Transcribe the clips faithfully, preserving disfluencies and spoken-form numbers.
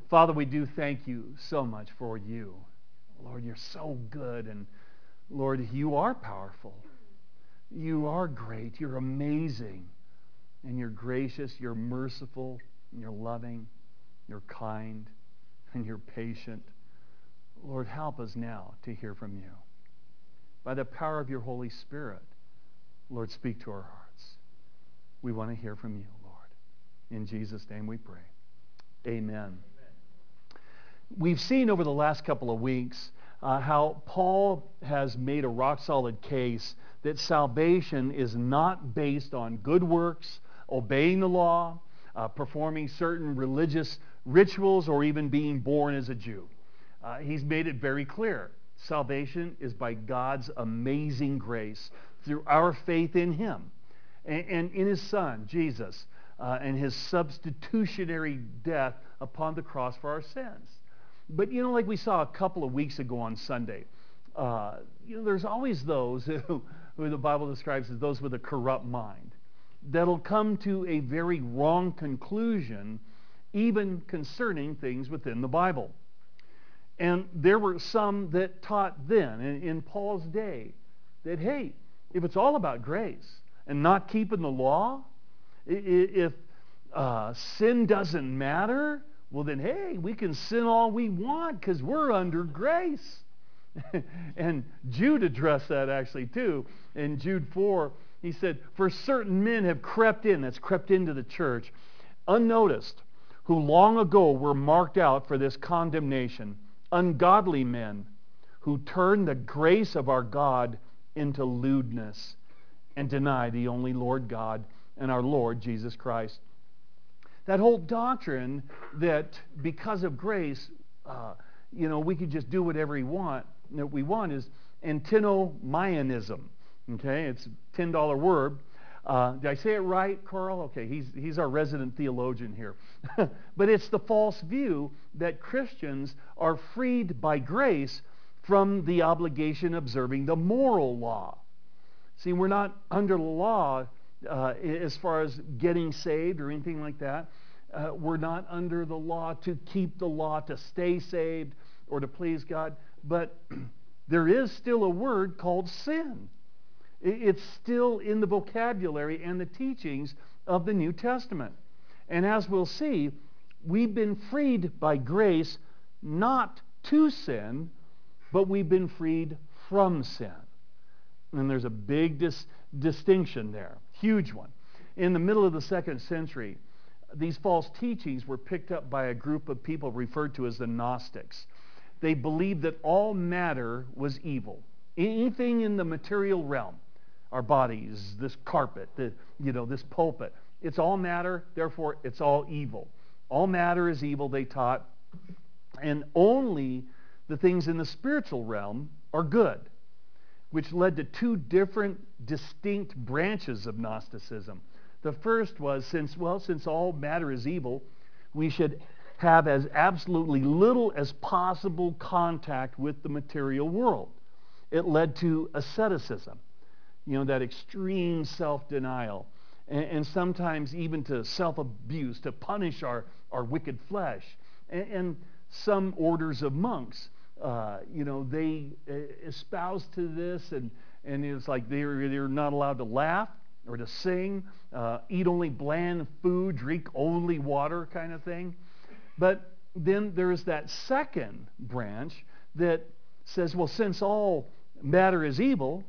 Father, we do thank you so much for you. Lord, you're so good, and Lord, you are powerful. You are great. You're amazing, and you're gracious, you're merciful, and you're loving, you're kind, and you're patient. Lord, help us now to hear from you. By the power of your Holy Spirit, Lord, speak to our hearts. We want to hear from you, Lord. In Jesus' name we pray. Amen. Amen. We've seen over the last couple of weeks uh, how Paul has made a rock-solid case that salvation is not based on good works, obeying the law, uh, performing certain religious rituals, or even being born as a Jew. Uh, he's made it very clear. Salvation is by God's amazing grace through our faith in him and, and in his Son, Jesus, uh, and his substitutionary death upon the cross for our sins. But, you know, like we saw a couple of weeks ago on Sunday, uh, you know, there's always those who, who the Bible describes as those with a corrupt mind that'll come to a very wrong conclusion, even concerning things within the Bible. And there were some that taught then, in, in Paul's day, that, hey, if it's all about grace and not keeping the law, if uh, sin doesn't matter, well then, hey, we can sin all we want because we're under grace. And Jude addressed that actually too. In Jude four, he said, for certain men have crept in, that's crept into the church, unnoticed, who long ago were marked out for this condemnation, ungodly men who turn the grace of our God into lewdness and deny the only Lord God and our Lord Jesus Christ. That whole doctrine that because of grace, uh, you know, we could just do whatever we want, that we want is antinomianism. Okay, it's a ten dollar word. Uh, did I say it right, Carl? Okay, he's, he's our resident theologian here. But it's the false view that Christians are freed by grace from the obligation of observing the moral law. See, we're not under the law uh, as far as getting saved or anything like that. Uh, we're not under the law to keep the law, to stay saved or to please God. But there is still a word called sin. It's still in the vocabulary and the teachings of the New Testament. And as we'll see, we've been freed by grace not to sin, but we've been freed from sin. And there's a big dis- distinction there, huge one. In the middle of the second century, these false teachings were picked up by a group of people referred to as the Gnostics. They believed that all matter was evil. Anything in the material realm, our bodies, this carpet, the, you know, this pulpit, it's all matter, therefore it's all evil. All matter is evil, they taught, and only the things in the spiritual realm are good, which led to two different distinct branches of Gnosticism. The first was, since, well, since all matter is evil, we should have as absolutely little as possible contact with the material world. It led to asceticism, you know, that extreme self-denial, and, and sometimes even to self-abuse, to punish our, our wicked flesh. And, and some orders of monks, uh, you know, they uh, espouse to this, and, and it's like they're, they're not allowed to laugh or to sing, uh, eat only bland food, drink only water kind of thing. But then there's that second branch that says, well, since all matter is evil,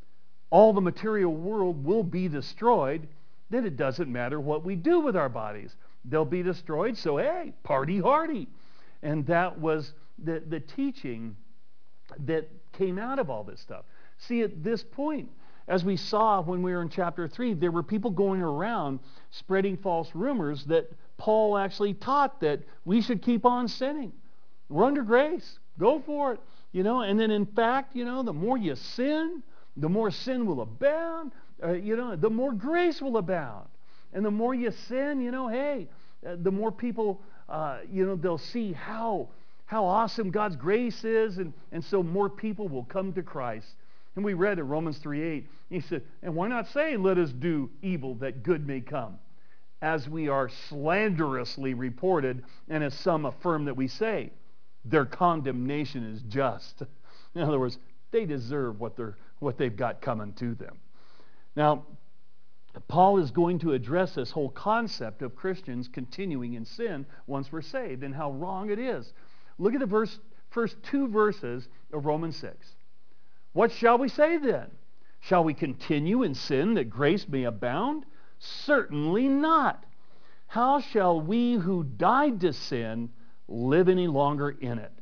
all the material world will be destroyed, then it doesn't matter what we do with our bodies. They'll be destroyed, so hey, party hardy. And that was the, the teaching that came out of all this stuff. See, at this point, as we saw when we were in chapter three, there were people going around spreading false rumors that Paul actually taught that we should keep on sinning. We're under grace. Go for it. You know, and then in fact, you know, the more you sin, the more sin will abound. Uh, you know, the more grace will abound. And the more you sin, you know, hey, uh, the more people, uh, you know, they'll see how how awesome God's grace is, and, and so more people will come to Christ. And we read in Romans three eight, he said, and why not say, let us do evil that good may come? as we are slanderously reported, and as some affirm that we say, their condemnation is just. In other words, they deserve what they're what they've got coming to them. Now, Paul is going to address this whole concept of Christians continuing in sin once we're saved and how wrong it is. Look at the verse, first two verses of Romans six. What shall we say then? Shall we continue in sin that grace may abound? Certainly not. How shall we who died to sin live any longer in it?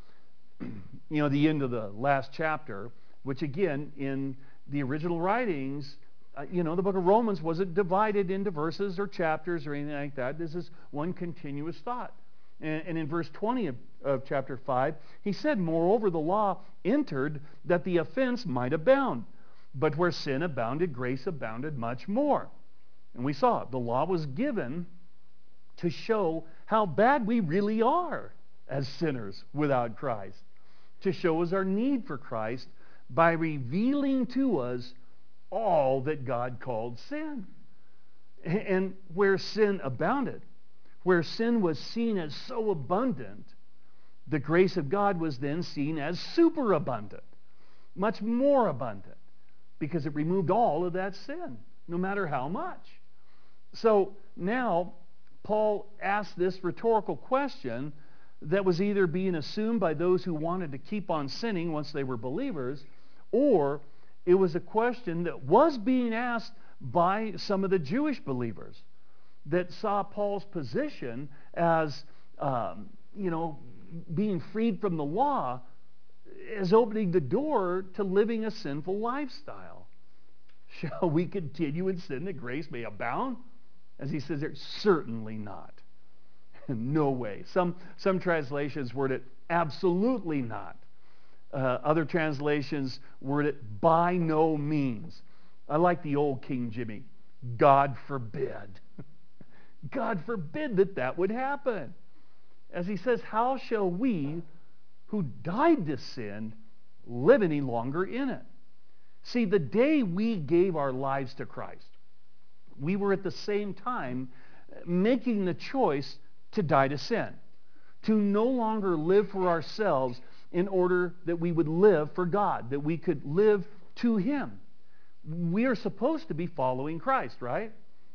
You know, the end of the last chapter, which again, in the original writings, uh, you know, the book of Romans wasn't divided into verses or chapters or anything like that. This is one continuous thought. And, and in verse twenty of, of chapter five, he said, moreover, the law entered that the offense might abound. But where sin abounded, grace abounded much more. And we saw it. The law was given to show how bad we really are as sinners without Christ, to show us our need for Christ by revealing to us all that God called sin. And where sin abounded, where sin was seen as so abundant, the grace of God was then seen as superabundant, much more abundant, because it removed all of that sin, no matter how much. So now Paul asked this rhetorical question that was either being assumed by those who wanted to keep on sinning once they were believers, or it was a question that was being asked by some of the Jewish believers that saw Paul's position as, um, you know, being freed from the law as opening the door to living a sinful lifestyle. Shall we continue in sin that grace may abound? As he says there, certainly not. No way. Some, some translations word it absolutely not. Uh, other translations word it by no means. I like the old King Jimmy. God forbid. God forbid that that would happen. As he says, how shall we who died to sin live any longer in it? See, the day we gave our lives to Christ, we were at the same time making the choice to die to sin, to no longer live for ourselves in order that we would live for God, that we could live to Him. We are supposed to be following Christ, right?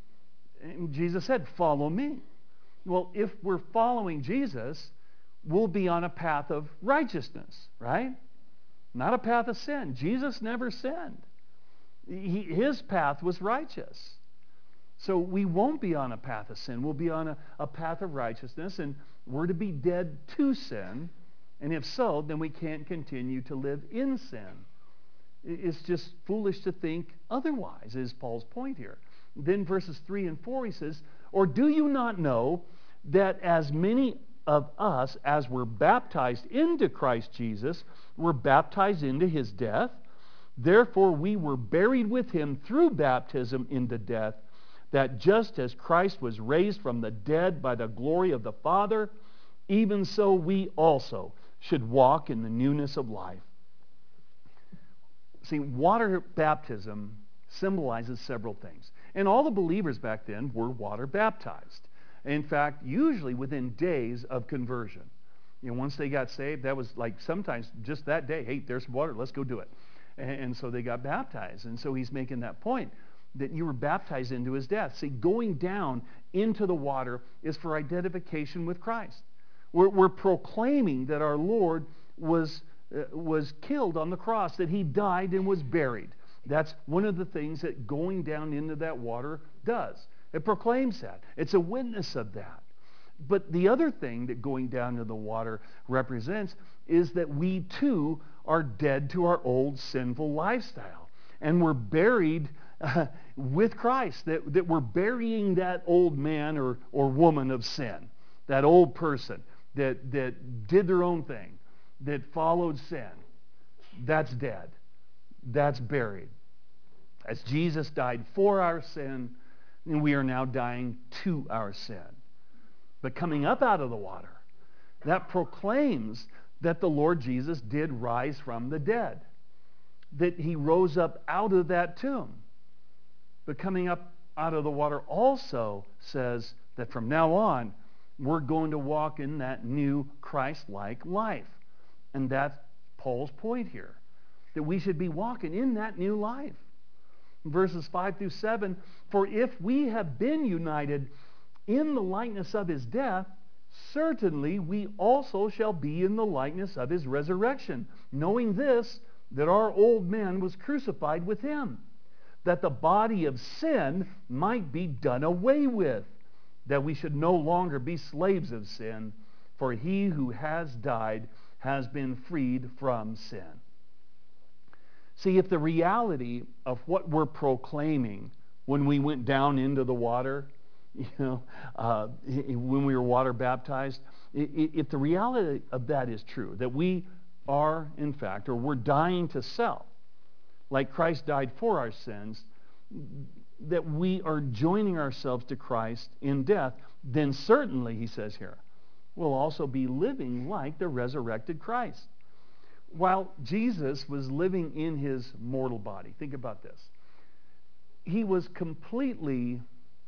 And Jesus said, follow me. Well, if we're following Jesus, we'll be on a path of righteousness, right? Not a path of sin. Jesus never sinned. He, his path was righteous. So we won't be on a path of sin. We'll be on a, a path of righteousness, and we're to be dead to sin. And if so, then we can't continue to live in sin. It's just foolish to think otherwise, is Paul's point here. Then verses three and four, he says, or do you not know that as many of us as were baptized into Christ Jesus were baptized into his death? Therefore we were buried with him through baptism into death, that just as Christ was raised from the dead by the glory of the Father, even so we also should walk in the newness of life. See, water baptism symbolizes several things. And all the believers back then were water baptized. In fact, usually within days of conversion. You know, once they got saved, that was like sometimes just that day, hey, there's water, let's go do it. And, and so they got baptized. And so he's making that point, that you were baptized into his death. See, going down into the water is for identification with Christ. We're, we're proclaiming that our Lord was, uh, was killed on the cross, that he died and was buried. That's one of the things that going down into that water does. It proclaims that. It's a witness of that. But the other thing that going down into the water represents is that we too are dead to our old sinful lifestyle. And we're buried uh, with Christ. That, that we're burying that old man or, or woman of sin. That old person that, that did their own thing. That followed sin. That's dead. That's buried. As Jesus died for our sin, and we are now dying to our sin. But coming up out of the water, that proclaims that the Lord Jesus did rise from the dead. That he rose up out of that tomb. But coming up out of the water also says that from now on, we're going to walk in that new Christ-like life. And that's Paul's point here, that we should be walking in that new life. Verses five through seven, for if we have been united in the likeness of his death, certainly we also shall be in the likeness of his resurrection, knowing this, that our old man was crucified with him, that the body of sin might be done away with, that we should no longer be slaves of sin, for he who has died has been freed from sin. See, if the reality of what we're proclaiming when we went down into the water, you know, uh, when we were water baptized, if the reality of that is true, that we are, in fact, or we're dying to self, like Christ died for our sins, that we are joining ourselves to Christ in death, then certainly, he says here, we'll also be living like the resurrected Christ. While Jesus was living in his mortal body, think about this. He was completely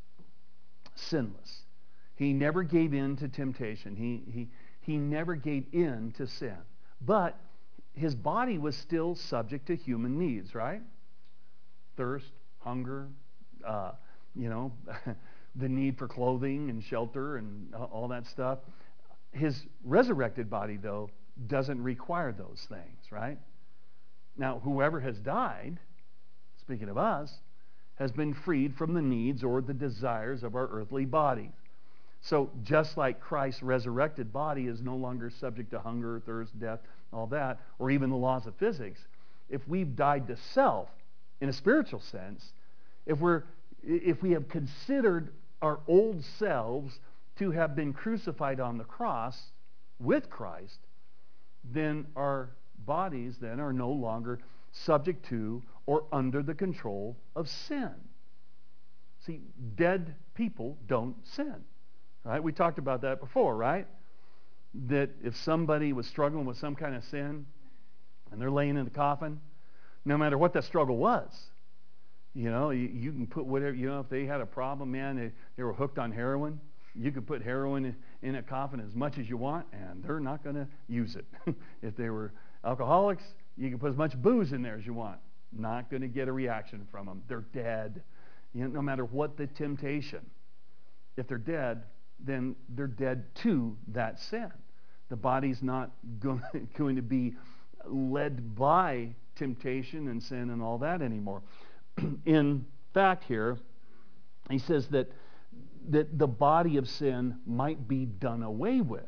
sinless. He never gave in to temptation. He, he, he never gave in to sin. But his body was still subject to human needs, right? Thirst, hunger, uh, you know, the need for clothing and shelter and all that stuff. His resurrected body, though, doesn't require those things, right? Now, whoever has died, speaking of us, has been freed from the needs or the desires of our earthly bodies. So just like Christ's resurrected body is no longer subject to hunger, thirst, death, all that, or even the laws of physics, if we've died to self in a spiritual sense, if we're if we have considered our old selves to have been crucified on the cross with Christ, then our bodies then are no longer subject to or under the control of sin. See, dead people don't sin, right? We talked about that before, right? That if somebody was struggling with some kind of sin and they're laying in the coffin, no matter what that struggle was, you know, you, you can put whatever, you know, if they had a problem, man, they, they were hooked on heroin, you could put heroin in, in a coffin as much as you want, and they're not going to use it. If they were alcoholics, you can put as much booze in there as you want. Not going to get a reaction from them. They're dead. You know, no matter what the temptation. If they're dead, then they're dead to that sin. The body's not going, going to be led by temptation and sin and all that anymore. In fact here, he says that, that the body of sin might be done away with.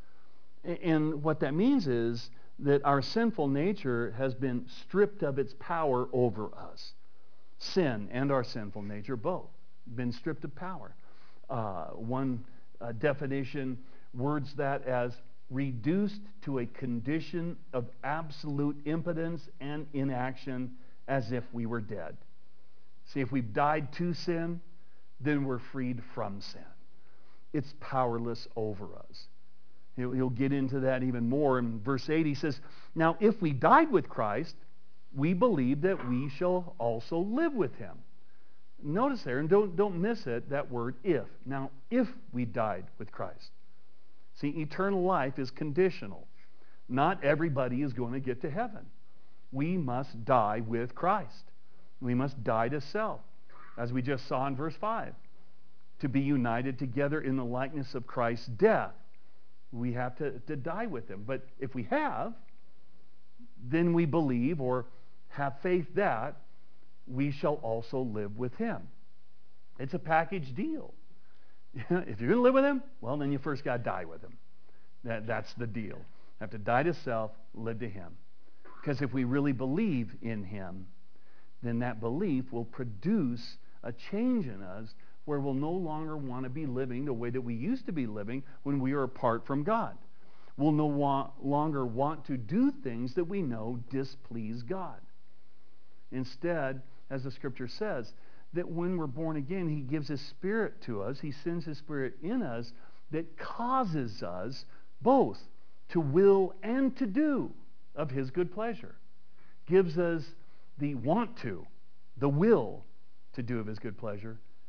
And what that means is that our sinful nature has been stripped of its power over us. Sin and our sinful nature both been stripped of power. Uh, one uh, definition words that as reduced to a condition of absolute impotence and inaction as if we were dead. See, if we've died to sin, then we're freed from sin. It's powerless over us. He'll, he'll get into that even more. In verse eight, he says, now if we died with Christ, we believe that we shall also live with him. Notice there, and don't, don't miss it, that word if. Now, if we died with Christ. See, eternal life is conditional. Not everybody is going to get to heaven. We must die with Christ. We must die to self, as we just saw in verse five. To be united together in the likeness of Christ's death, we have to, to die with him. But if we have, then we believe or have faith that we shall also live with him. It's a package deal. If you're going to live with him, well, then you first got to die with him. That, that's the deal. You have to die to self, live to him. Because if we really believe in him, then that belief will produce a change in us where we'll no longer want to be living the way that we used to be living when we were apart from God. We'll no wa- longer want to do things that we know displease God. Instead, as the scripture says, that when we're born again, he gives his Spirit to us. He sends his Spirit in us that causes us both to will and to do of his good pleasure. Gives us the want to, the will to do of his good pleasure,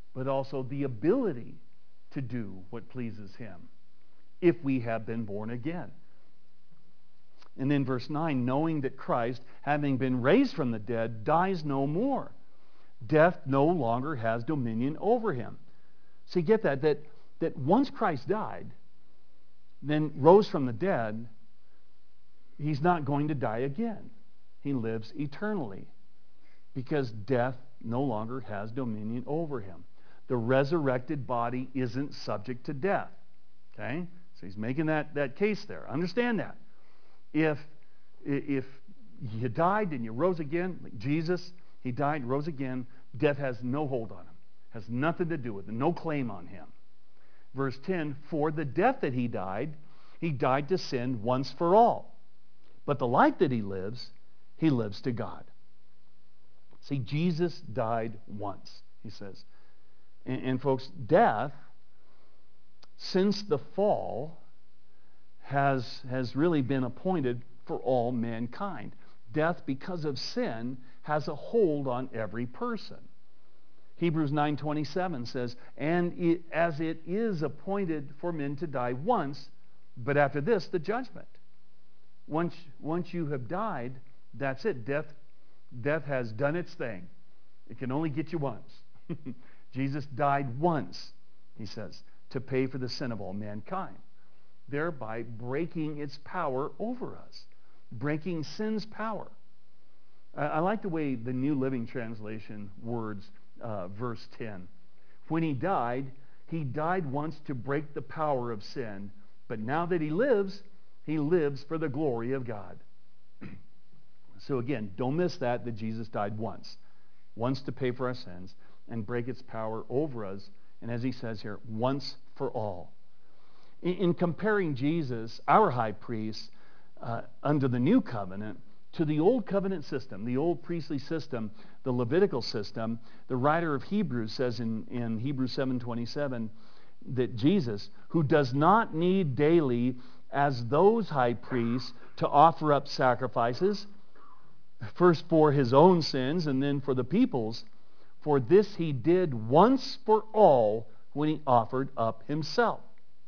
but also the ability to do what pleases him if we have been born again. And then verse nine, knowing that Christ, having been raised from the dead, dies no more. Death no longer has dominion over him. See, get that, that, that once Christ died, then rose from the dead, he's not going to die again. He lives eternally because death no longer has dominion over him. The resurrected body isn't subject to death. Okay? So he's making that, that case there. Understand that. If, if you died and you rose again, like Jesus, he died, rose again, death has no hold on him, has nothing to do with it, no claim on him. Verse ten, for the death that he died, he died to sin once for all. But the life that he lives, he lives to God. See, Jesus died once, he says. And, and folks, death, since the fall, has, has really been appointed for all mankind. Death, because of sin, has a hold on every person. Hebrews nine twenty-seven says, and it, as it is appointed for men to die once, but after this, the judgment. Once, once you have died, that's it. Death, death has done its thing. It can only get you once. Jesus died once, he says, to pay for the sin of all mankind, thereby breaking its power over us, breaking sin's power. I, I like the way the New Living Translation words uh, verse ten. When he died, he died once to break the power of sin, but now that he lives, he lives for the glory of God. So again, don't miss that, that Jesus died once. Once to pay for our sins and break its power over us. And as he says here, once for all. In, in comparing Jesus, our high priest, uh, under the new covenant, to the old covenant system, the old priestly system, the Levitical system, the writer of Hebrews says in, in Hebrews seven twenty-seven that Jesus, who does not need daily as those high priests to offer up sacrifices, first for his own sins and then for the people's, for this he did once for all when he offered up himself.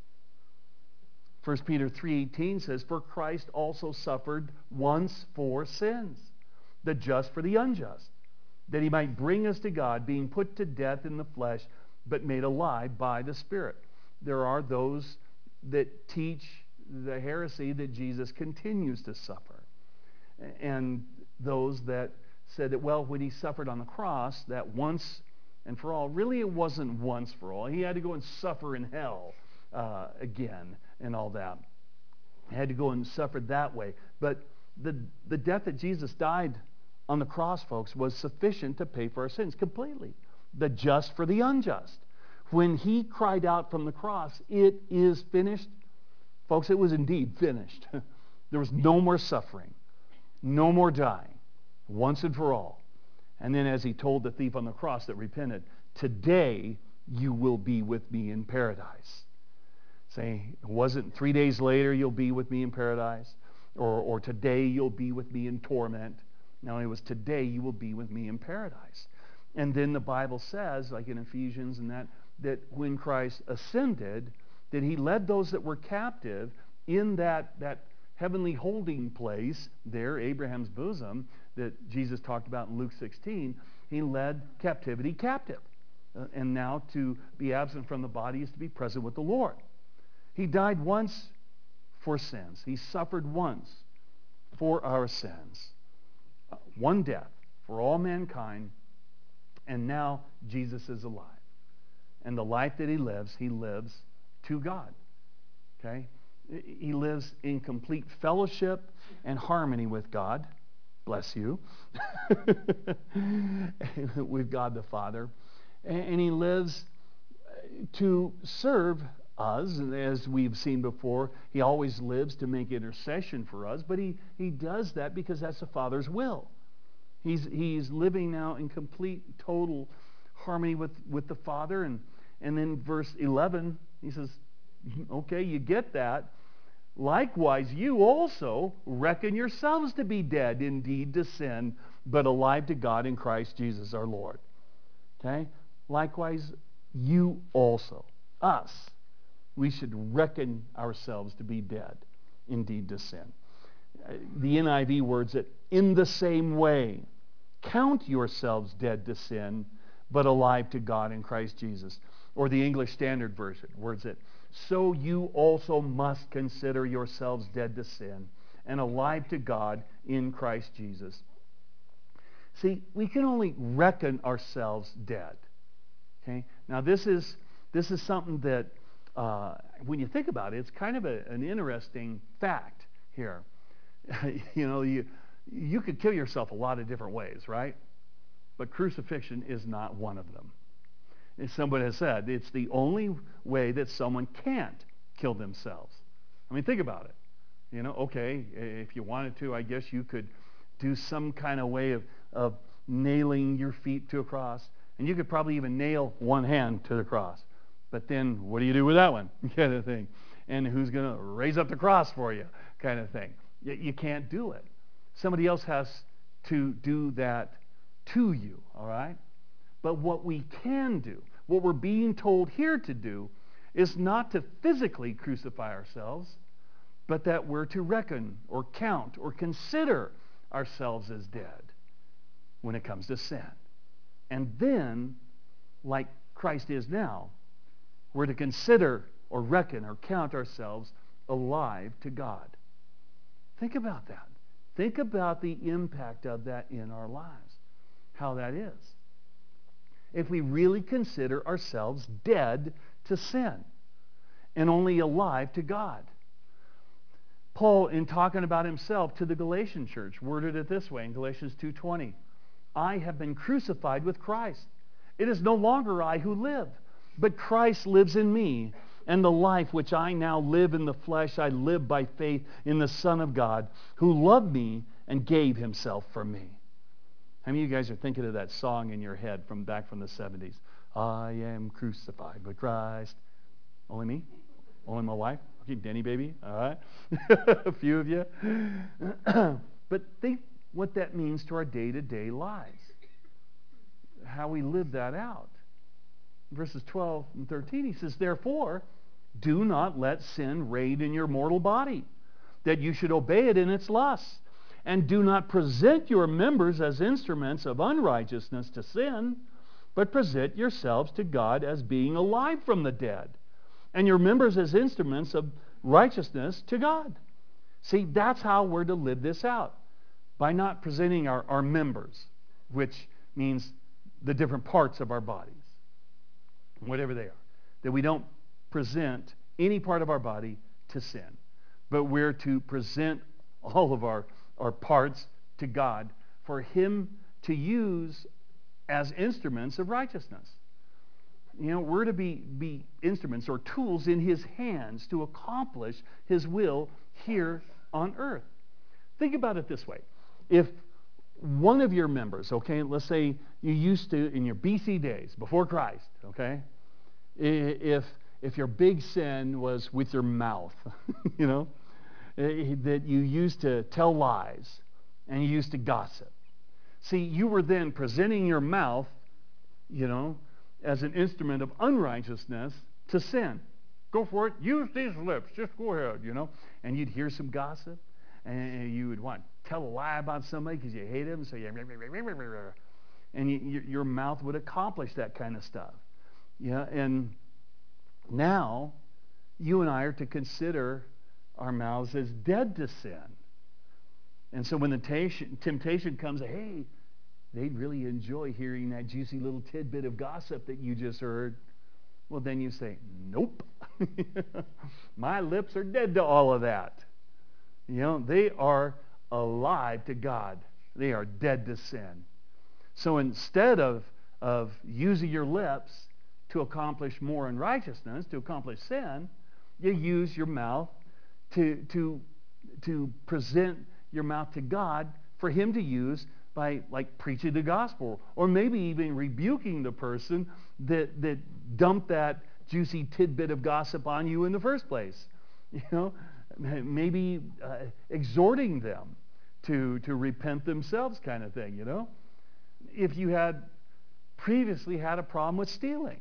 First Peter three eighteen says, for Christ also suffered once for sins, the just for the unjust, that he might bring us to God, being put to death in the flesh, but made alive by the Spirit. There are those that teach the heresy that Jesus continues to suffer. And those that said that, well, when he suffered on the cross, that once and for all, really it wasn't once for all. He had to go and suffer in hell uh, again and all that. He had to go and suffer that way. But the, the death that Jesus died on the cross, folks, was sufficient to pay for our sins completely. The just for the unjust. When he cried out from the cross, it is finished. Folks, it was indeed finished. There was no more suffering, no more dying, once and for all. And then as he told the thief on the cross that repented, today you will be with me in paradise. Saying, it wasn't three days later you'll be with me in paradise, or, or today you'll be with me in torment. No, it was today you will be with me in paradise. And then the Bible says, like in Ephesians and that, that when Christ ascended, that he led those that were captive in that, that heavenly holding place there, Abraham's bosom, that Jesus talked about in Luke sixteen. He led captivity captive. Uh, and now to be absent from the body is to be present with the Lord. He died once for sins. He suffered once for our sins. Uh, one death for all mankind. And now Jesus is alive. And the life that he lives, he lives to God. Okay? He lives in complete fellowship and harmony with God. Bless you. With God the Father. And he lives to serve us. And as we've seen before, he always lives to make intercession for us. But he, he does that because that's the Father's will. He's, he's living now in complete, total harmony with, with the Father. And, and then verse eleven, he says, okay, you get that. Likewise, you also reckon yourselves to be dead indeed to sin, but alive to God in Christ Jesus our Lord. Okay? Likewise, you also, us, we should reckon ourselves to be dead, indeed, to sin. The N I V words it, in the same way, count yourselves dead to sin, but alive to God in Christ Jesus. Or the English Standard Version words it, so you also must consider yourselves dead to sin and alive to God in Christ Jesus. See, we can only reckon ourselves dead. Okay? Now this is this is something that uh, when you think about it, it's kind of a, an interesting fact here. you know, you you could kill yourself a lot of different ways, right? But crucifixion is not one of them. As somebody has said, it's the only way that someone can't kill themselves. I mean, think about it. You know, okay, if you wanted to, I guess you could do some kind of way of, of nailing your feet to a cross. And you could probably even nail one hand to the cross. But then what do you do with that one? Kind of thing. And who's going to raise up the cross for you? Kind of thing. You, you can't do it. Somebody else has to do that to you, all right? But what we can do, what we're being told here to do, is not to physically crucify ourselves, but that we're to reckon or count or consider ourselves as dead when it comes to sin. And then, like Christ is now, we're to consider or reckon or count ourselves alive to God. Think about that. Think about the impact of that in our lives, how that is. If we really consider ourselves dead to sin and only alive to God. Paul, in talking about himself to the Galatian church, worded it this way in Galatians two twenty. I have been crucified with Christ. It is no longer I who live, but Christ lives in me. And the life which I now live in the flesh, I live by faith in the Son of God, who loved me and gave himself for me. How many of you guys are thinking of that song in your head from back from the seventies? I am crucified with Christ. Only me? Only my wife? Okay, Denny baby, all right? A few of you. But think what that means to our day-to-day lives. How we live that out. Verses twelve and thirteen, he says, therefore, do not let sin reign in your mortal body, that you should obey it in its lusts. And do not present your members as instruments of unrighteousness to sin, but present yourselves to God as being alive from the dead, and your members as instruments of righteousness to God. See, that's how we're to live this out. By not presenting our, our members, which means the different parts of our bodies, whatever they are. That we don't present any part of our body to sin, but we're to present all of our, our parts to God for him to use as instruments of righteousness. You know, we're to be, be instruments or tools in his hands to accomplish his will here on earth. Think about it this way. If one of your members, okay, let's say you used to, in your B C days, before Christ, okay, if, if your big sin was with your mouth, you know, that you used to tell lies and you used to gossip. See, you were then presenting your mouth, you know, as an instrument of unrighteousness to sin. Go for it. Use these lips. Just go ahead, you know. And you'd hear some gossip, and you would want to tell a lie about somebody because you hate him. So you, and you, your mouth would accomplish that kind of stuff. Yeah, and now you and I are to consider our mouths as dead to sin. And so when the temptation, temptation comes, hey, they'd really enjoy hearing that juicy little tidbit of gossip that you just heard. Well, then you say, nope. My lips are dead to all of that. You know, they are alive to God. They are dead to sin. So instead of, of using your lips to accomplish more unrighteousness, to accomplish sin, you use your mouth to, to, to present your mouth to God for him to use by like preaching the gospel, or maybe even rebuking the person that, that dumped that juicy tidbit of gossip on you in the first place. You know, maybe uh, exhorting them to, to repent themselves kind of thing, you know. If you had previously had a problem with stealing,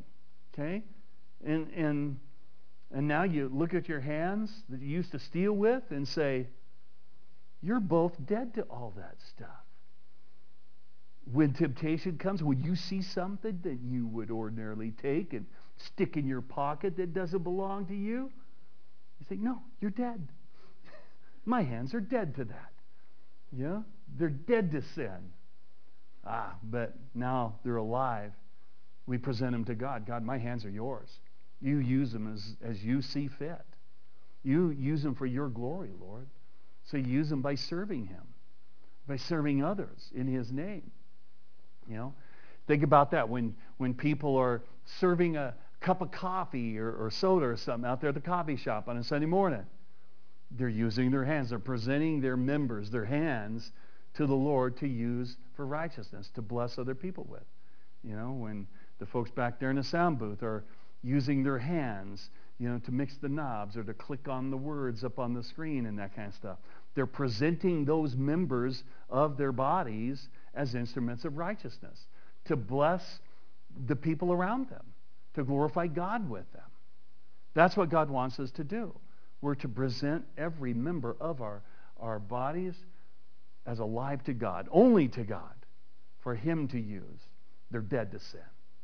Okay? And, and, and now you look at your hands that you used to steal with and say, you're both dead to all that stuff. When temptation comes, when you see something that you would ordinarily take and stick in your pocket that doesn't belong to you, you say, no, you're dead. My hands are dead to that. Yeah? They're dead to sin. Ah, but now they're alive. We present them to God. God, my hands are yours. You use them as, as you see fit. You use them for your glory, Lord. So you use them by serving him, by serving others in his name. You know, think about that when, when people are serving a cup of coffee or, or soda or something out there at the coffee shop on a Sunday morning. They're using their hands. They're presenting their members, their hands, to the Lord to use for righteousness, to bless other people with. You know, when the folks back there in the sound booth are using their hands, you know, to mix the knobs or to click on the words up on the screen and that kind of stuff. They're presenting those members of their bodies as instruments of righteousness, to bless the people around them, to glorify God with them. That's what God wants us to do. We're to present every member of our, our bodies as alive to God, only to God, for him to use. They're dead to sin.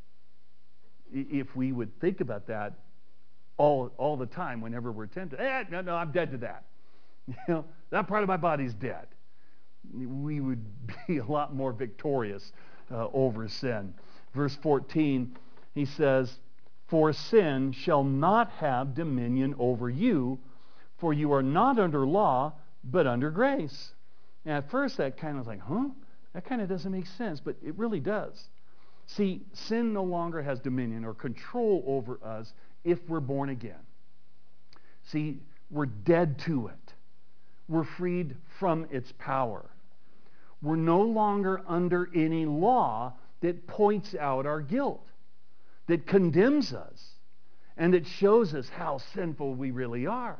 If we would think about that all, all the time whenever we're tempted, eh, no, no, I'm dead to that. You know, that part of my body's dead. We would be a lot more victorious uh, over sin. Verse fourteen, he says, for sin shall not have dominion over you, for you are not under law, but under grace. And at first that kind of like, huh? That kind of doesn't make sense, but it really does. See, sin no longer has dominion or control over us if we're born again. See, we're dead to it. We're freed from its power. We're no longer under any law that points out our guilt, that condemns us, and that shows us how sinful we really are.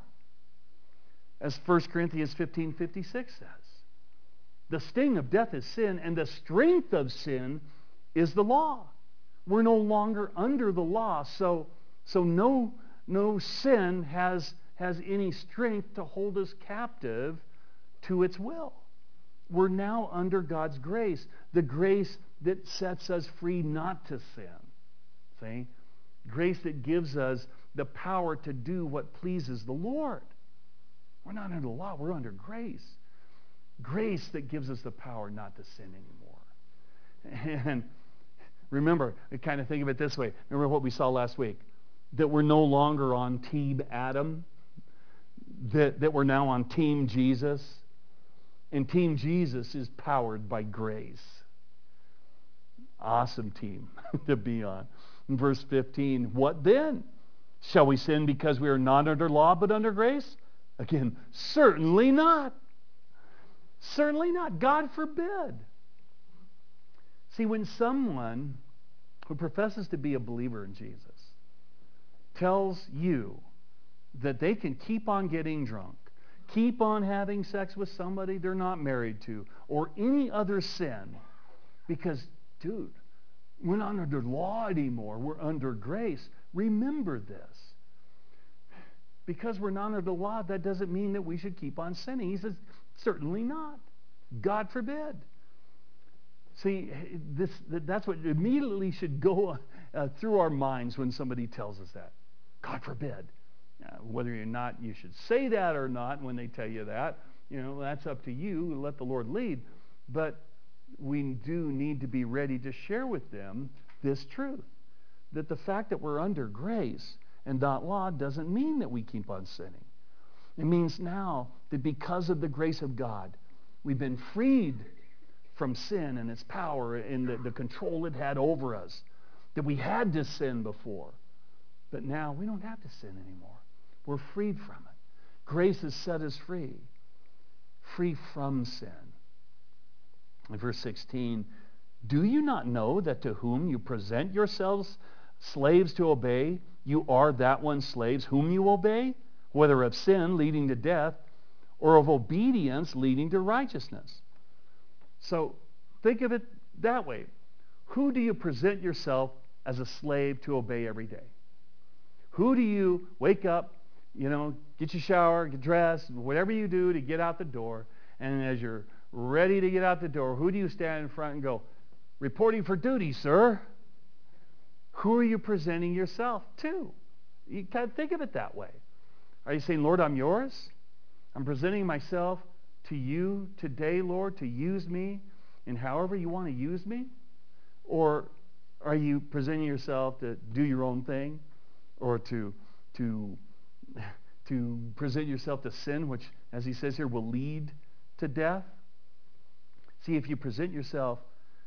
As First Corinthians fifteen fifty-six says, the sting of death is sin, and the strength of sin is the law. We're no longer under the law, so, so no, no sin has, has any strength to hold us captive to its will. We're now under God's grace, the grace that sets us free not to sin. See? Grace that gives us the power to do what pleases the Lord. We're not under law, we're under grace. Grace that gives us the power not to sin anymore. And remember, I kind of think of it this way. Remember what we saw last week? That we're no longer on Team Adam. That, that we're now on Team Jesus. And Team Jesus is powered by grace. Awesome team to be on. In verse fifteen, what then? Shall we sin because we are not under law but under grace? Again, certainly not. Certainly not. God forbid. See, when someone who professes to be a believer in Jesus tells you that they can keep on getting drunk, keep on having sex with somebody they're not married to, or any other sin, because, dude, we're not under law anymore. We're under grace. Remember this. Because we're not under the law, that doesn't mean that we should keep on sinning. He says, certainly not. God forbid. See, this, that's what immediately should go uh, through our minds when somebody tells us that. God forbid. Uh, whether or not you should say that or not when they tell you that, you know, that's up to you. Let the Lord lead. But we do need to be ready to share with them this truth, that the fact that we're under grace and not law doesn't mean that we keep on sinning. It means now that because of the grace of God, we've been freed from sin and its power and the, the control it had over us, that we had to sin before. But now we don't have to sin anymore. We're freed from it. Grace has set us free, free from sin. In verse sixteen, do you not know that to whom you present yourselves slaves to obey, you are that one slaves whom you obey, whether of sin leading to death or of obedience leading to righteousness? So think of it that way. Who do you present yourself as a slave to obey every day? Who do you wake up, you know, get your shower, get dressed, whatever you do to get out the door, and as you're ready to get out the door, who do you stand in front and go, reporting for duty, sir? Who are you presenting yourself to? You kind of think of it that way. Are you saying, Lord, I'm yours? I'm presenting myself to you today, Lord, to use me in however you want to use me? Or are you presenting yourself to do your own thing, or to to to present yourself to sin, which, as he says here, will lead to death? See, if you present yourself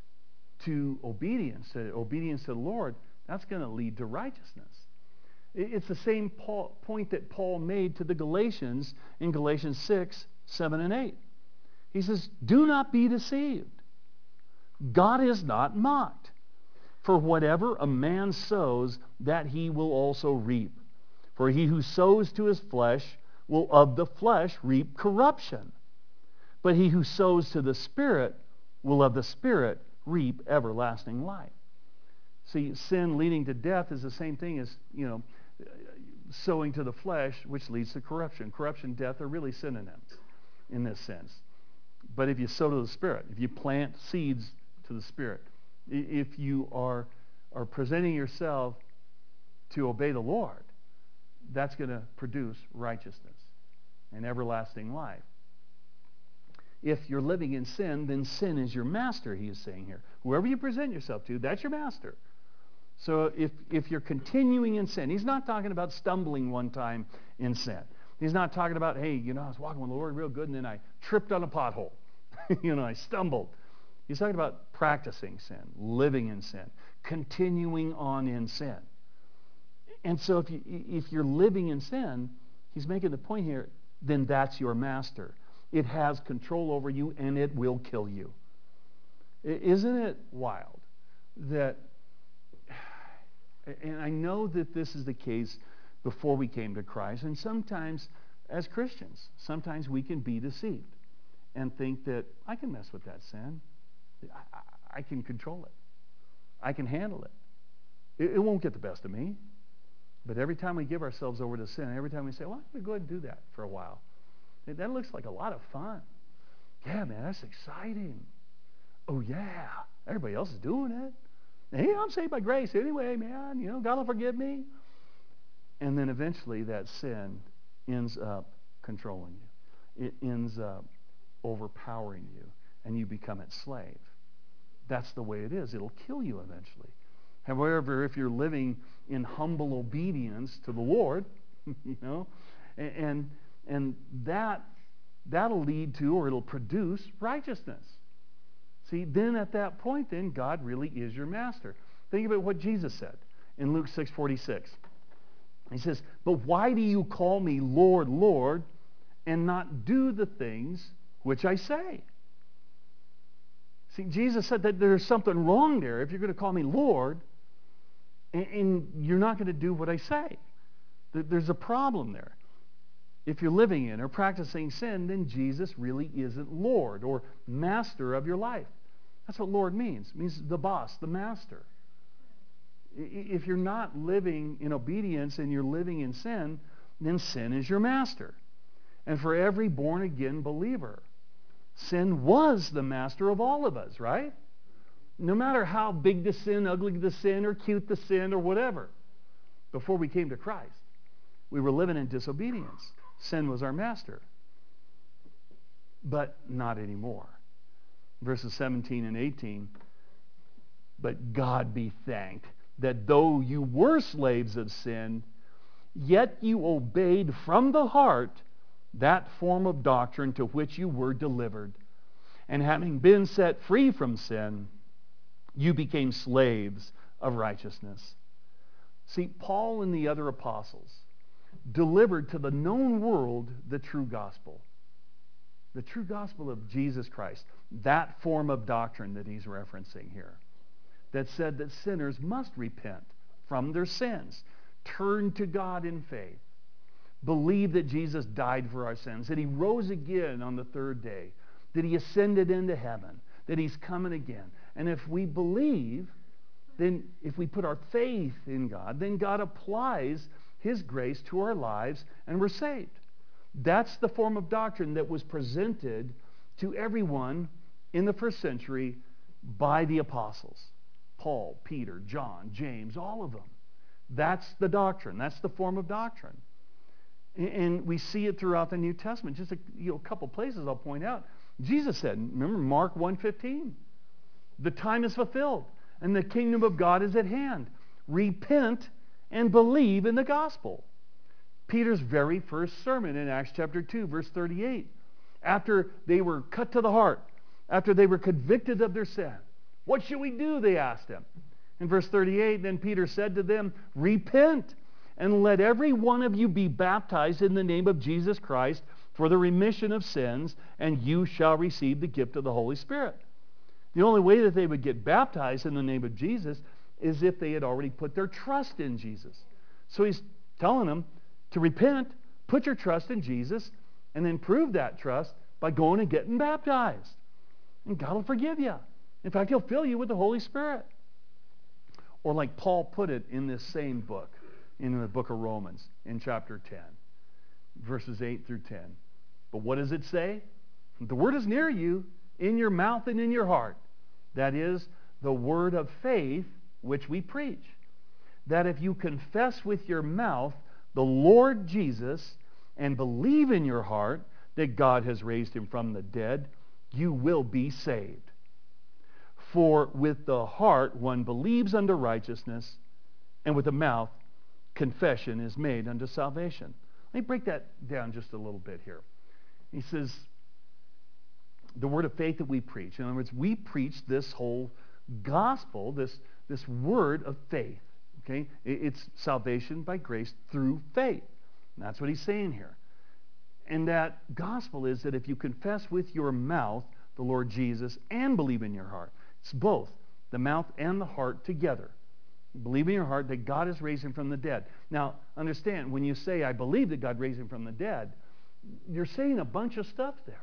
to obedience, to obedience to the Lord, that's going to lead to righteousness. It's the same Paul, point that Paul made to the Galatians in Galatians six, seven, and eight. He says, do not be deceived. God is not mocked. For whatever a man sows, that he will also reap. For he who sows to his flesh will of the flesh reap corruption. But he who sows to the Spirit will of the Spirit reap everlasting life. See, sin leading to death is the same thing as, you know, sowing to the flesh, which leads to corruption. Corruption and death are really synonyms in this sense. But if you sow to the Spirit, if you plant seeds to the Spirit, if you are, are presenting yourself to obey the Lord, that's going to produce righteousness and everlasting life. If you're living in sin, then sin is your master, he is saying here. Whoever you present yourself to, that's your master. So if, if you're continuing in sin, he's not talking about stumbling one time in sin. He's not talking about, hey, you know, I was walking with the Lord real good and then I tripped on a pothole. you know, I stumbled. He's talking about practicing sin, living in sin, continuing on in sin. And so if, you, if you're living in sin, he's making the point here, then that's your master. It has control over you and it will kill you. Isn't it wild that, and I know that this is the case before we came to Christ, and sometimes as Christians, sometimes we can be deceived and think that I can mess with that sin. I, I, I can control it. I can handle it. it. It won't get the best of me. But every time we give ourselves over to sin, every time we say, well, I'm going to go ahead and do that for a while. That looks like a lot of fun. Yeah, man, that's exciting. Oh, yeah, everybody else is doing it. Hey, I'm saved by grace anyway, man. You know, God will forgive me. And then eventually that sin ends up controlling you. It ends up overpowering you, and you become its slave. That's the way it is. It'll kill you eventually. However, if you're living in humble obedience to the Lord, you know, and and that that'll lead to, or it'll produce, righteousness. See, then at that point, then God really is your master. Think about what Jesus said in Luke six forty-six. He says, "But why do you call me Lord, Lord, and not do the things which I say?" See, Jesus said that there's something wrong there if you're going to call me Lord and, and you're not going to do what I say. There's a problem there. If you're living in or practicing sin, then Jesus really isn't Lord or master of your life. That's what Lord means. It means the boss, the master. If you're not living in obedience and you're living in sin, then sin is your master. And for every born-again believer, sin was the master of all of us, right? No matter how big the sin, ugly the sin, or cute the sin, or whatever, before we came to Christ, we were living in disobedience. Sin was our master. But not anymore. Verses seventeen and eighteen, "But God be thanked that though you were slaves of sin, yet you obeyed from the heart that form of doctrine to which you were delivered. And having been set free from sin, you became slaves of righteousness." See, Paul and the other apostles delivered to the known world the true gospel. The true gospel of Jesus Christ. That form of doctrine that he's referencing here. That said that sinners must repent from their sins, turn to God in faith, believe that Jesus died for our sins, that he rose again on the third day, that he ascended into heaven, that he's coming again. And if we believe, then if we put our faith in God, then God applies his grace to our lives and we're saved. That's the form of doctrine that was presented to everyone in the first century by the apostles. Paul, Peter, John, James, all of them. That's the doctrine. That's the form of doctrine. And we see it throughout the New Testament. Just a you know, a couple places I'll point out. Jesus said, remember Mark one fifteen, the time is fulfilled and the kingdom of God is at hand. Repent and believe in the gospel. Peter's very first sermon in Acts chapter two, verse thirty-eight. After they were cut to the heart, after they were convicted of their sin, what should we do? They asked him. In verse thirty-eight, then Peter said to them, repent and let every one of you be baptized in the name of Jesus Christ for the remission of sins, and you shall receive the gift of the Holy Spirit. The only way that they would get baptized in the name of Jesus is if they had already put their trust in Jesus. So he's telling them to repent, put your trust in Jesus, and then prove that trust by going and getting baptized. And God will forgive you. In fact, he'll fill you with the Holy Spirit. Or like Paul put it in this same book, in the book of Romans, in chapter ten, verses eight through ten. But what does it say? The word is near you, in your mouth and in your heart. That is, the word of faith which we preach. That if you confess with your mouth the Lord Jesus and believe in your heart that God has raised him from the dead, you will be saved. For with the heart one believes unto righteousness, and with the mouth confession is made unto salvation. Let me break that down just a little bit here. He says, the word of faith that we preach. In other words, we preach this whole gospel, this, this word of faith. Okay? It's salvation by grace through faith. And that's what he's saying here. And that gospel is that if you confess with your mouth the Lord Jesus and believe in your heart, it's both, the mouth and the heart together. You believe in your heart that God has raised him from the dead. Now, understand, when you say, I believe that God raised him from the dead, you're saying a bunch of stuff there.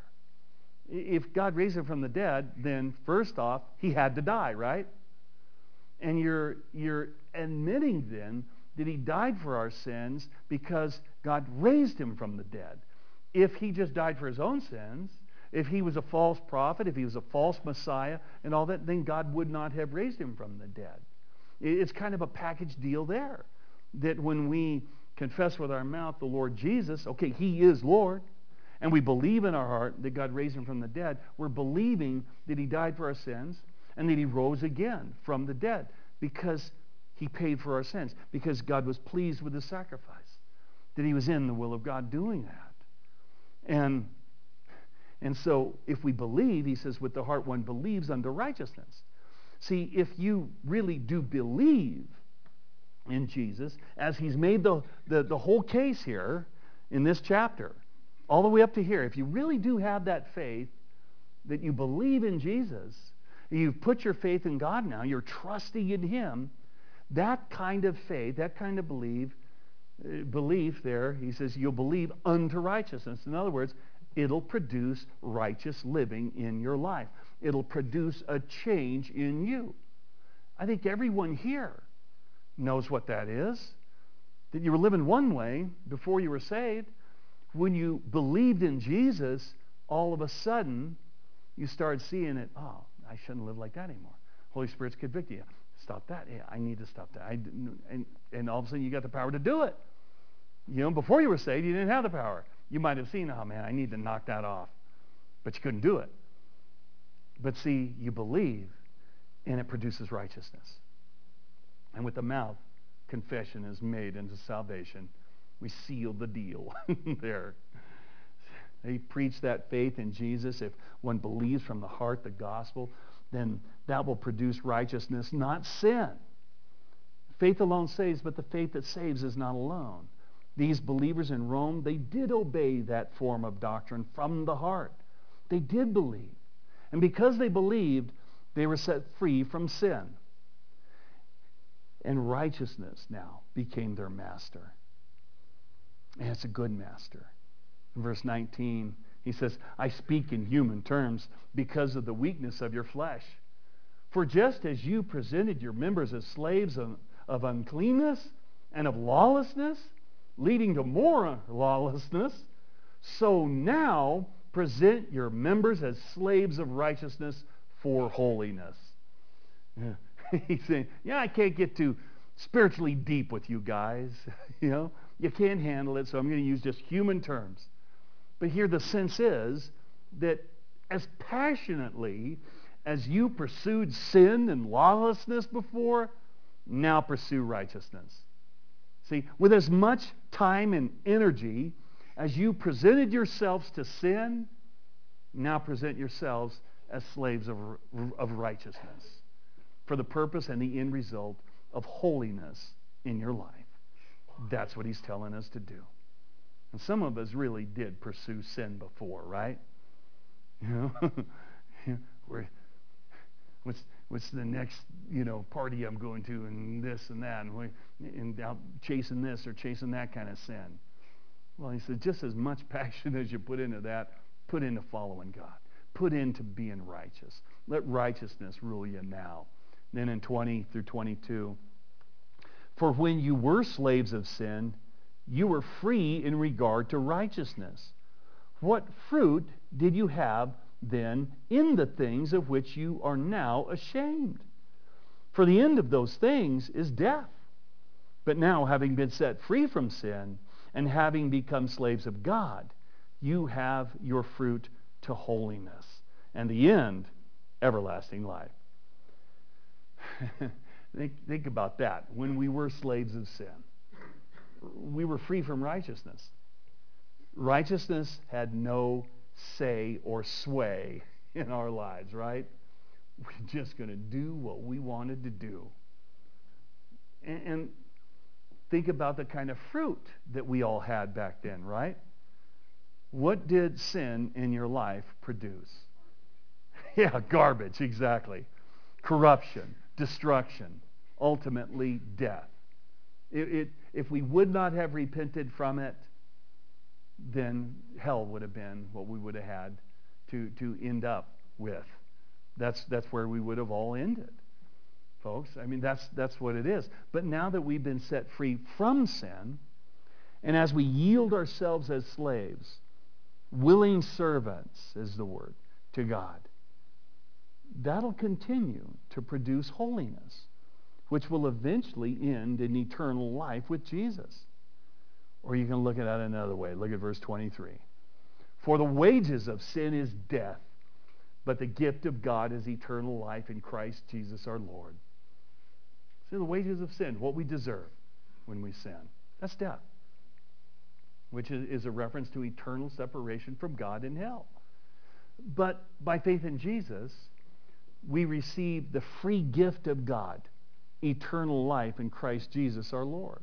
If God raised him from the dead, then first off, he had to die, right? And you're, you're admitting then that he died for our sins because God raised him from the dead. If he just died for his own sins, if he was a false prophet, if he was a false Messiah and all that, then God would not have raised him from the dead. It's kind of a package deal there. That when we confess with our mouth the Lord Jesus, okay, he is Lord, and we believe in our heart that God raised him from the dead, we're believing that he died for our sins and that he rose again from the dead because he paid for our sins, because God was pleased with the sacrifice, that he was in the will of God doing that. And, and so if we believe, he says, with the heart one believes unto righteousness. See, if you really do believe in Jesus, as he's made the, the, the whole case here in this chapter, all the way up to here, if you really do have that faith, that you believe in Jesus, you've put your faith in God now, you're trusting in him, that kind of faith, that kind of belief, uh, belief there, he says, you'll believe unto righteousness. In other words, it'll produce righteous living in your life. It'll produce a change in you. I think everyone here knows what that is. That you were living one way before you were saved. When you believed in Jesus, all of a sudden, you started seeing it, oh, I shouldn't live like that anymore. Holy Spirit's convicting you. Stop that. Yeah, I need to stop that. I, and, and all of a sudden, you got the power to do it. You know, before you were saved, you didn't have the power. You might have seen, oh, man, I need to knock that off. But you couldn't do it. But see, you believe, and it produces righteousness. And with the mouth, confession is made into salvation. We seal the deal there. They preach that faith in Jesus. If one believes from the heart the gospel, then that will produce righteousness, not sin. Faith alone saves, but the faith that saves is not alone. These believers in Rome, they did obey that form of doctrine from the heart. They did believe. And because they believed, they were set free from sin. And righteousness now became their master. And it's a good master. In verse nineteen, he says, I speak in human terms because of the weakness of your flesh. For just as you presented your members as slaves of, of uncleanness and of lawlessness, leading to more lawlessness, so now present your members as slaves of righteousness for holiness. Yeah. He's saying, yeah, I can't get too spiritually deep with you guys. You know, you can't handle it, so I'm going to use just human terms. But here the sense is that as passionately as you pursued sin and lawlessness before, now pursue righteousness. See, with as much time and energy as you presented yourselves to sin, now present yourselves as slaves of, of righteousness for the purpose and the end result of holiness in your life. That's what he's telling us to do. And some of us really did pursue sin before, right? You know, we're, what's what's the next, you know, party I'm going to, and this and that, and, we, and out chasing this or chasing that kind of sin. Well, he said, just as much passion as you put into that, put into following God. Put into being righteous. Let righteousness rule you now. Then in twenty through twenty-two, for when you were slaves of sin, you were free in regard to righteousness. What fruit did you have then in the things of which you are now ashamed? For the end of those things is death. But now, having been set free from sin and having become slaves of God, you have your fruit to holiness, and the end, everlasting life. think, think about that. When we were slaves of sin, we were free from righteousness. Righteousness had no say or sway in our lives, right? We're just going to do what we wanted to do. And, and think about the kind of fruit that we all had back then, right? What did sin in your life produce? Yeah, garbage, exactly. Corruption, destruction, ultimately death. It, it, if we would not have repented from it, then hell would have been what we would have had to, to end up with. That's, that's where we would have all ended, folks. I mean, that's, that's what it is. But now that we've been set free from sin, and as we yield ourselves as slaves, willing servants is the word, to God, that'll continue to produce holiness, which will eventually end in eternal life with Jesus. Or you can look at it another way. Look at verse twenty-three. For the wages of sin is death, but the gift of God is eternal life in Christ Jesus our Lord. See, the wages of sin, what we deserve when we sin, that's death, which is a reference to eternal separation from God in hell. But by faith in Jesus, we receive the free gift of God, eternal life in Christ Jesus our Lord.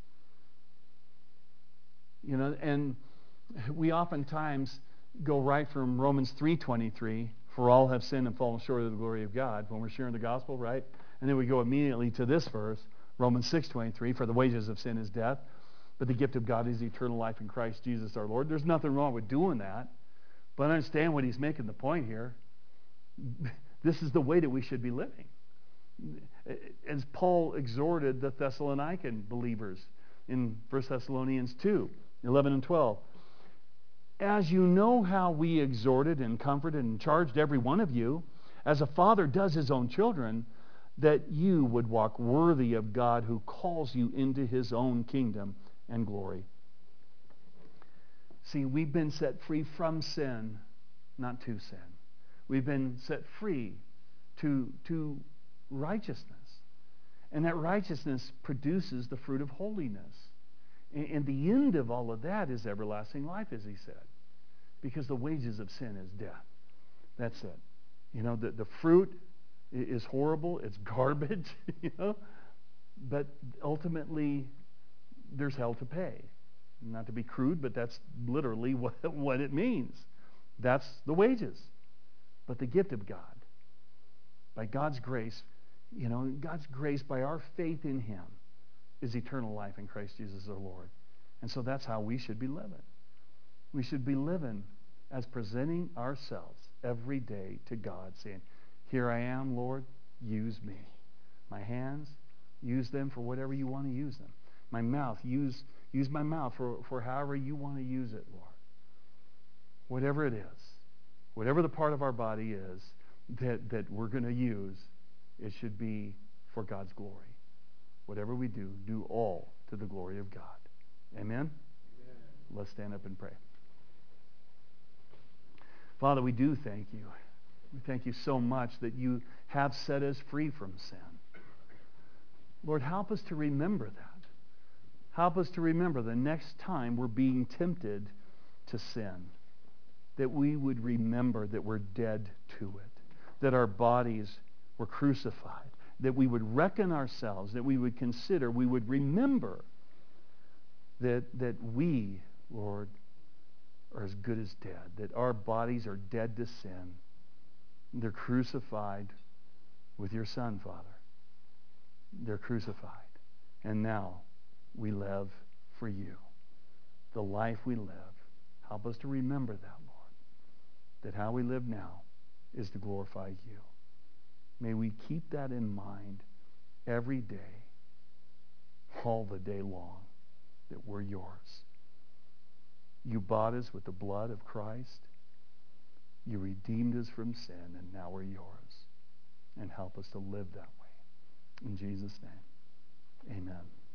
You know, and we oftentimes go right from Romans three twenty-three, for all have sinned and fallen short of the glory of God, when we're sharing the gospel, right? And then we go immediately to this verse, Romans six twenty-three, for the wages of sin is death, but the gift of God is eternal life in Christ Jesus our Lord. There's nothing wrong with doing that, but understand what he's making the point here. This is the way that we should be living. As Paul exhorted the Thessalonican believers in First Thessalonians two, eleven and twelve. As you know how we exhorted and comforted and charged every one of you, as a father does his own children, that you would walk worthy of God who calls you into his own kingdom and glory. See, we've been set free from sin, not to sin. We've been set free to, to righteousness. And that righteousness produces the fruit of holiness. And, and the end of all of that is everlasting life, as he said. Because the wages of sin is death. That's it. You know, the, the fruit is horrible. It's garbage, you know. But ultimately, there's hell to pay. Not to be crude, but that's literally what, what it means. That's the wages. But the gift of God, by God's grace, you know, God's grace by our faith in him is eternal life in Christ Jesus our Lord. And so that's how we should be living. We should be living as presenting ourselves every day to God, saying, here I am, Lord. use me. My hands, use them for whatever you want to use them. My mouth, use, use my mouth for, for however you want to use it, Lord. Whatever it is, whatever the part of our body is that, that we're going to use, it should be for God's glory. Whatever we do, do all to the glory of God. Amen? Amen. Let's stand up and pray. Father, we do thank you. We thank you so much that you have set us free from sin. Lord, help us to remember that. Help us to remember the next time we're being tempted to sin, that we would remember that we're dead to it, that our bodies were crucified, that we would reckon ourselves, that we would consider, we would remember that, that we, Lord, are as good as dead, that our bodies are dead to sin. They're crucified with your Son, Father. They're crucified. And now we live for you. The life we live, help us to remember that, Lord, that how we live now is to glorify you. May we keep that in mind every day, all the day long, that we're yours. You bought us with the blood of Christ. You redeemed us from sin, and now we're yours. And help us to live that way. In Jesus' name, amen.